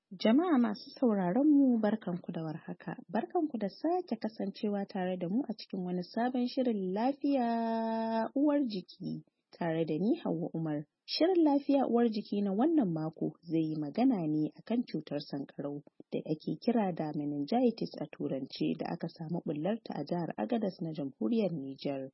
Jama'a masu sauraron mu barkanku da warhaka. Barkanku da sake kasancewa tare da mu a cikin wani sabon shirin lafiya uwar jiki tare da ni Hauwa Umar. Shirin lafiya uwar jiki na wannan mako zai yi magana ne akan cutar sankarau da ake kira da meningitis a turance da aka samu bullarta a jihar Agadez na Jamhuriyar Nijar.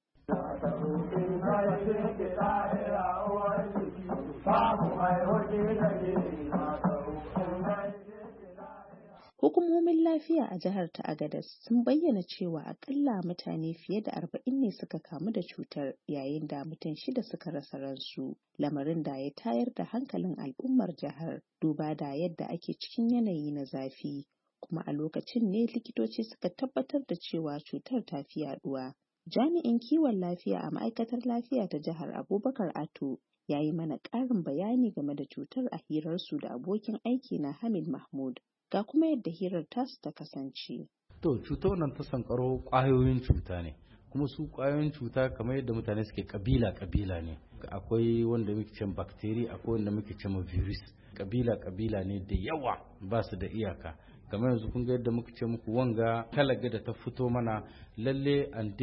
Hukumomin lafiya a jihar ta Agadez sun bayyana cewa akalla mutane fiye da 40 ne suka kamu da cutar yayin da mutum 6 suka rasa ransu, lamarin da ya tayar da hankalin al'ummar jihar duba da yadda ake cikin yanayi na zafi. Kuma a lokacin ne likitoci suka tabbatar da cewa cutar ta fi yaduwa. Jami'in kiwon lafiya a ma'aikatar lafiya ta jihar Abubakar Ato ya yi mana ƙarin bayani game da cutar a hirarsu da abokin aiki na Hamid Mahmud. Ga kuma yadda hirar tasu ta kasance. To cutar nan ta sankaro ƙwayoyin cuta ne, kuma su ƙwayoyin cuta kamar yadda mutane suke kabila ne. Akwai wanda muke ce bacteria, akwai wanda muke ce virus. Kabila ne da yawa, ba su da iyaka. Kamar yanzu kun ga yadda muka ce muku wanga kalaga da ta fito mana lalle an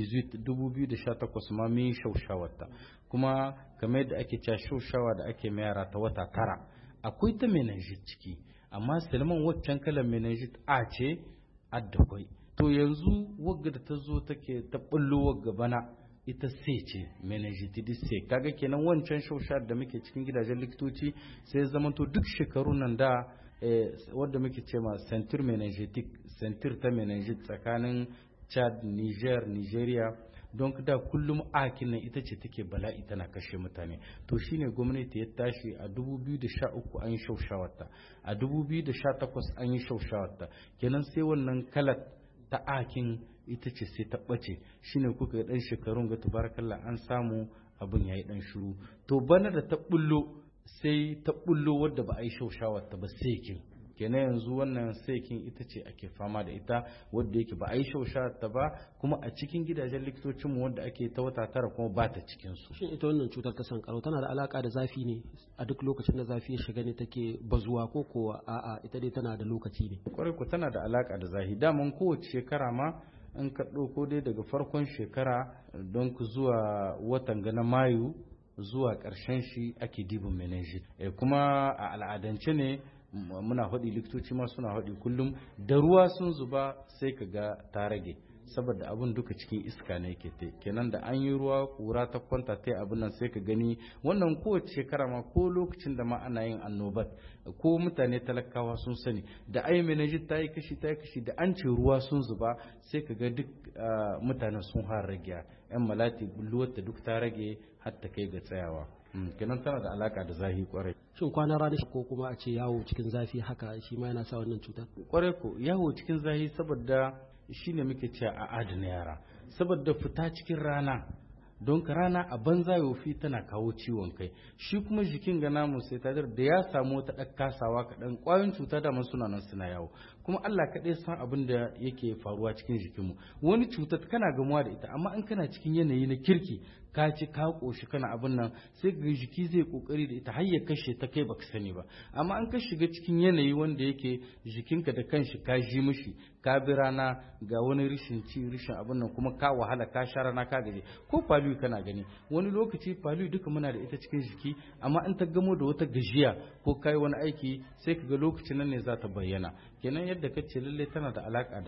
2018 ma mun shaushawarta, kuma kamar yadda ake cewa shaushawa da ake ma yara ta wata 9 akwai ta meningitis ciki, amma salman waccan kalan meningitis A ce addakwai. To yanzu wagga da ta zo take ta bullo wagga bana ita C ce, meningitis C. Kaga kenan wancan shaushar da muke cikin gidajen likitoci sai zamanto duk shekaru nan da wadda muke ce ma centur meningitic, centur ta meningitis tsakanin Chad, Nigeria, don da kullum akin nan ita ce take bala'i tana kashe mutane. To shine gwamnati ya tashi a 2013 an yi shaushawarta, a 2018 an yi shaushawarta, kenan sai wannan kalar ta akin ita ce sai ta ɓace. Shine kuka ga ɗan shekarun ga tabarakallah an samu abin yayi ɗan shiru. To bana da ta bullo sai ta bullo wadda ba a yi shaushawarta ba sekin, kenan yanzu wannan sekin ita ce ake fama da ita wadda yake ba a yi shaushawarta ba, kuma a cikin gidajen likitocinmu wadda ake ta wata 9 kuma ba ta cikinsu. Shin ita wannan cutar ta sankarau tana da alaka da zafi ne, a duk lokacin da zafi ya shiga ne take bazuwa, ko kuwa a'a ita dai tana da lokaci ne? Kwarai ku tana da alaka da zafi, daman kowace shekara ma in ka ɗauko dai daga farkon shekara don ku zuwa watan na Mayu zuwa ƙarshen shi ake dibin meningitis. Kuma a al'adance ne muna haɗi, likitoci ma suna haɗi kullum, da ruwa sun zuba sai ka ga ta rage, saboda abin duka cikin iska ne ke te, kenan da an yi ruwa kura ta kwanta ta abin nan sai ka gani wannan kowace shekara ma, ko lokacin da ma ana yin annobat ko mutane talakawa sun sani da ai meningitis ta yi kashi da an ce ruwa sun zuba sai ka ga duk mutanen sun fara rage, yan malati bulluwar ta duk ta rage har ta kai ga tsayawa. Kenan tana da alaka da zafi kwarai. Shin kwana rana ko kuma a ce yawo cikin zafi haka shi ma yana sa wannan cutar? Kwarai ko yawo cikin zafi, saboda shine muke cewa a adana yara, saboda fita cikin rana, don ka rana a banza yofi tana kawo ciwon kai, shi kuma jikin ga namu sai ta da ya samu wata ɗan kasawa kaɗan ƙwayoyin cuta da suna nan suna yawo, kuma Allah kaɗai san abin da yake faruwa cikin jikinmu. Wani cutar kana gamuwa da ita, amma in kana cikin yanayi na kirki ka ci ka ƙoshi kana abin nan sai ga jiki zai ƙoƙari da ita har ya kashe ta kai baka sani ba. Amma an ka shiga cikin yanayi wanda yake jikinka da kanshi ka ji mishi, ka bi rana ga wani rishin abin nan, kuma ka wahala ka sha rana ka gaje, ko falu kana gani wani lokaci falu duka muna da ita cikin jiki, amma in ta gamo da wata gajiya ko kai wani aiki sai ka ga lokacin nan ne za ta bayyana. Kenan yadda kace lalle tana da alaka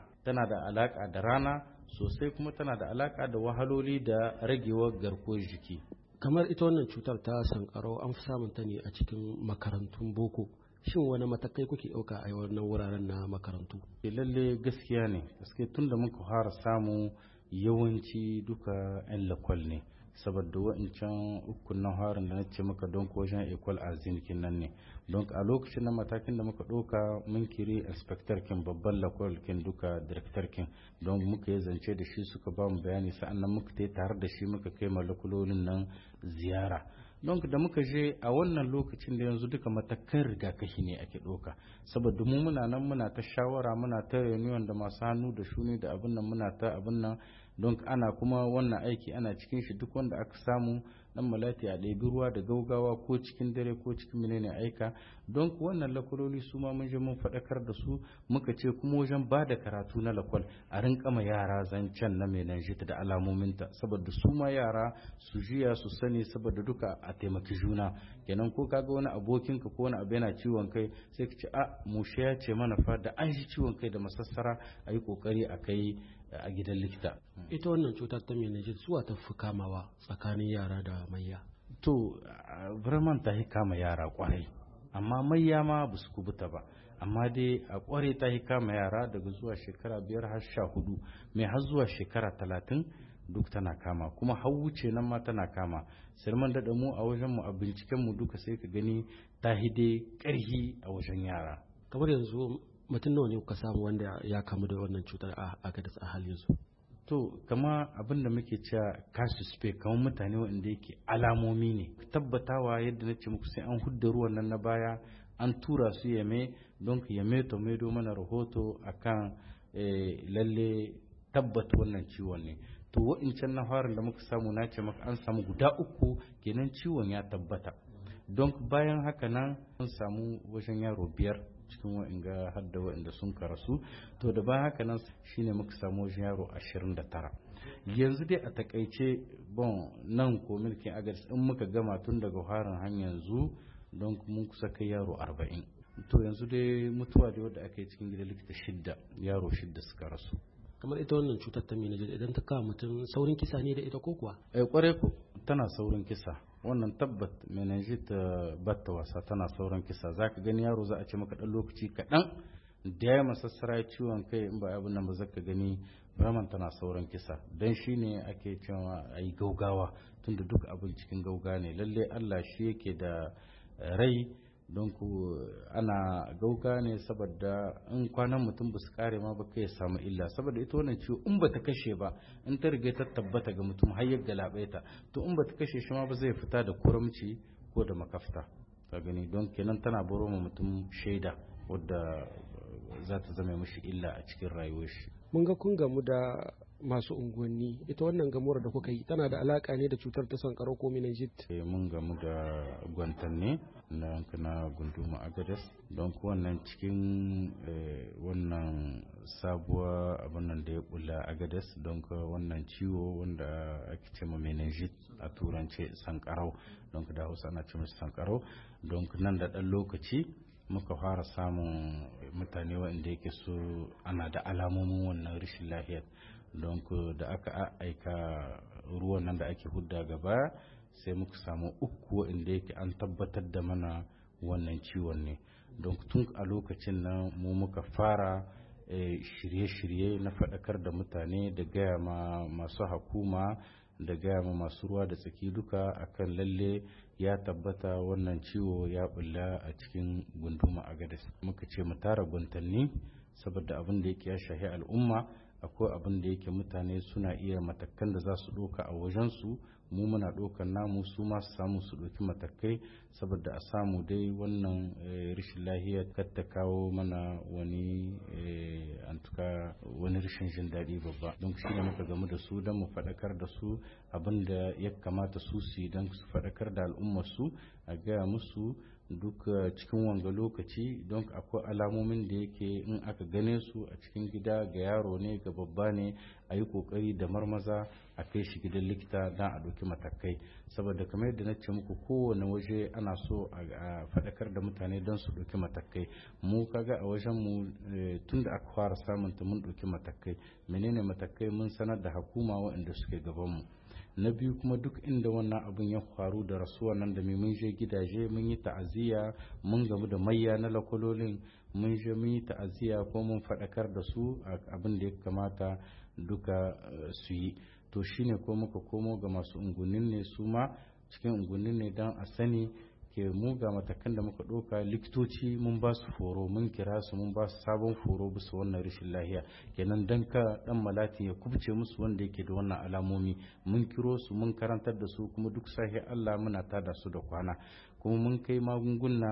da rana sosai, kuma tana da alaka da wahaloli da ragewar garkuwar jiki. Kamar ita wannan cutar ta sankarau an fi samun ta ne a cikin makarantun boko, shin wani matakai kuke ɗauka a wannan wuraren na makarantu? Lalle gaskiya ne, gaskiya tun da muka fara samu yawanci duka 'yan lakwal ne, saboda wa'ancan ukun na harin da na ce maka don wajen equal arzinkin nan ne, don a lokacin na matakin da muka ɗauka mun kiri inspector kin babban lakwal kin duka director kin, don muka yi zance da shi suka ba mu bayani, sa'annan muka tai tare da shi muka kai malakulolin nan ziyara. don da muka je a wannan lokacin da yanzu duka matakan rigakafi ne ake ɗauka, saboda mu muna nan muna ta shawara, muna ta reunion da masu hannu da shuni da abin nan, muna ta abin nan don ana kuma wannan aiki ana cikin shi duk wanda aka samu dan malati a ɗebi ruwa da gaugawa ko cikin dare ko cikin menene aika don wannan lakwaloli su ma mun je mun faɗakar da su muka ce kuma wajen ba da karatu na lakwal a rinka ma yara zancen na meningit da alamominta saboda su ma yara su jiya su sani saboda duka a taimaki juna kenan ko kaga wani abokinka ko wani abu yana ciwon kai sai ka ce a mushe ya ce mana fa da an shi ciwon kai da masassara a yi kokari a kai a gidan likita. Ita wannan cutar ta meningit zuwa ta fi kamawa tsakanin yara da manya. To vraiment ta yi kama yara kwarai amma manya ma ba su kubuta ba amma dai a kware ta yi kama yara daga zuwa shekara 5 har 14 mai har zuwa shekara 30 duk tana kama kuma har wuce nan ma tana kama sirman da mu a wajen mu a binciken mu duka sai ka gani ta hide karhi a wajen yara. Kamar yanzu mutum nawa ne kuka samu wanda ya kamu da wannan cutar a gadas a halin yanzu? To kama abin da muke cewa kasuspe kamar mutane wanda yake alamomi ne tabbatawa yadda na ce muku sai an hudda ruwan nan na baya an tura su yame don yame to maido mana rahoto akan lalle tabbata wannan ciwon ne. To wa'incan na farin da muka samu na ce maka an samu guda 3 kenan ciwon ya tabbata don bayan haka nan an samu wajen yaro 5 cikin wa'inga har da wa'inda sun karasu to da bayan haka nan shine muka samu wajen yaro 29 yanzu dai a takaice bon nan ko milkin agaris in muka gama tun daga harin har yanzu don mun kusa kai yaro 40 to yanzu dai mutuwa da wadda aka yi cikin gidan likita 6 yaro 6 suka rasu. Kamar ita wannan cutar ta meningit idan ta kama mutum saurin kisa ne da ita ko kuwa? Kwarai ko tana saurin kisa wannan tabbat meningit batta wasa tana saurin kisa zaka gani yaro za a ce maka dan lokaci kaɗan da ya masassara ciwon kai in ba abin nan ba zaka gani raman tana saurin kisa dan shine ake cewa ayi gaugawa tunda duk abin cikin gauga ne lalle Allah shi yake da rai don ku ana gauga ne saboda in kwanan mutum ba su kare ma ba kai ya samu illa saboda ita wannan ciwo in ba ta kashe ba in ta riga ta tabbata ga mutum har ya galabaita to in ba ta kashe shi ma ba zai fita da kurumci ko da makafta ka gani don kenan tana baro ma mutum shaida wadda za ta zama mishi illa a cikin rayuwar shi. Mun ga kun gamu da masu unguwanni ita wannan gamuwar da kuka yi tana da alaka ne da cutar ta sankarau ko meningit? Mun gamu da gwantanne na gunduma agadas don wannan cikin wannan sabuwa abin nan da ya bula agadas don wannan ciwo wanda ake ce ma meningit a turance sankarau don da hausa ana ce masa sankarau don nan da ɗan lokaci muka fara samun mutane waɗanda yake so ana da alamomin wannan rashin lahiyar don da aka aika ruwan nan da ake hudda gaba sai muka samu 3 waɗanda yake an tabbatar da mana wannan ciwon ne don tun a lokacin nan mu muka fara shirye-shirye na faɗakar da mutane da gaya ma masu hakuma da gaya ma masu ruwa da tsaki duka akan lalle ya tabbata wannan ciwo ya bulla a cikin gunduma agadas muka ce mu tara guntanni saboda abin da yake ya shahi al'umma akwai abin da yake mutane suna iya matakan da za su ɗauka a wajensu mu muna ɗaukan namu su ma su samu su ɗauki matakai saboda a samu dai wannan rashin lahiyar kar ta kawo mana wani antuka wani rashin jin daɗi babba don shi ne muka gamu da su don mu faɗakar da su abin da ya kamata su yi don su faɗakar da al'ummar su a gaya musu duk cikin wanga lokaci don akwai alamomin da yake in aka gane su a cikin gida ga yaro ne ga babba ne a yi kokari da marmaza a kai shi gidan likita don a ɗauki matakai saboda kamar yadda na ce muku kowane waje ana so a faɗakar da mutane don su ɗauki matakai mu kaga a wajen mu tun da aka fara samun ta mun ɗauki matakai menene matakai mun sanar da hukuma waɗanda suke gaban mu na biyu kuma duk inda wannan abin ya faru da rasuwa nan da mun je gidaje mun yi ta'aziyya mun gamu da mayya na lakwalolin mun je mun yi ta'aziyya ko mun faɗakar da su abin da ya kamata duka su yi to shine ko muka komo ga masu ungunin ne su ma cikin ungunin ne don a sani ke mu ga matakan da muka ɗauka likitoci mun ba su foro mun kira su mun ba su sabon foro bisa wannan rashin lahiya kenan dan ka dan malati ya kubce musu wanda yake da wannan alamomi mun kiro su mun karantar da su kuma duk sahi Allah muna tada su da kwana kuma mun kai magunguna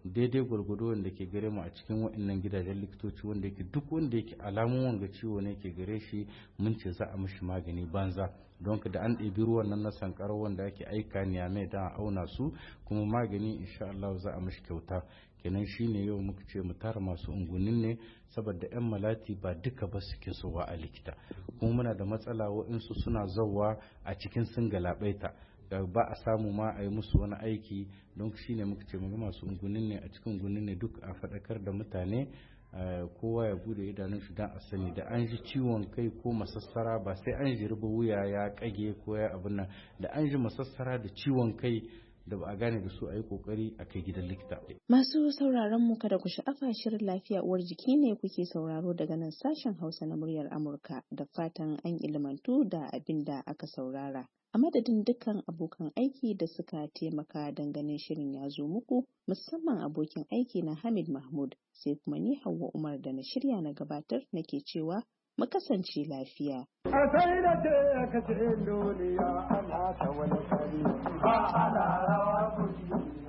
daidai gwargwado wanda ke gare mu a cikin waɗannan gidajen likitoci wanda yake duk wanda yake alamun wanga ciwo ne ke gare shi mun ce za a mishi magani banza don da an ɗebi ruwan nan na sankarau wanda ake aika Niamey don a auna su kuma magani insha Allah za a mishi kyauta. Kenan shine yau muka ce mu tara masu ungunin ne saboda yan malati ba duka ba suke sowa a likita kuma muna da matsala waɗansu suna zauwa a cikin sun galabaita ba a samu ma a yi musu wani aiki don shi ne muka ce muga masu ungunin ne a cikin ungunin ne duk a faɗakar da mutane kowa ya bude idanun shi don a sani da an ji ciwon kai ko masassara ba sai an ji ruba wuya ya kage ko ya abin nan da an ji masassara da ciwon kai da ba a gane da su a yi kokari a kai gidan likita. Masu sauraron mu kada ku sha'afa shirin lafiya uwar jiki ne kuke sauraro daga nan sashen Hausa na muryar Amurka da fatan an ilmantu da abin da aka saurara. A madadin dukkan abokan aiki da suka taimaka ganin shirin ya zo muku, musamman abokin aiki na Hamid Mahmud, sai kuma ni Hauwa Umar da na shirya na gabatar nake cewa mu kasance lafiya. A sai da ce ka ce duniya ana ta wani kari, ba ana rawa kuɗi.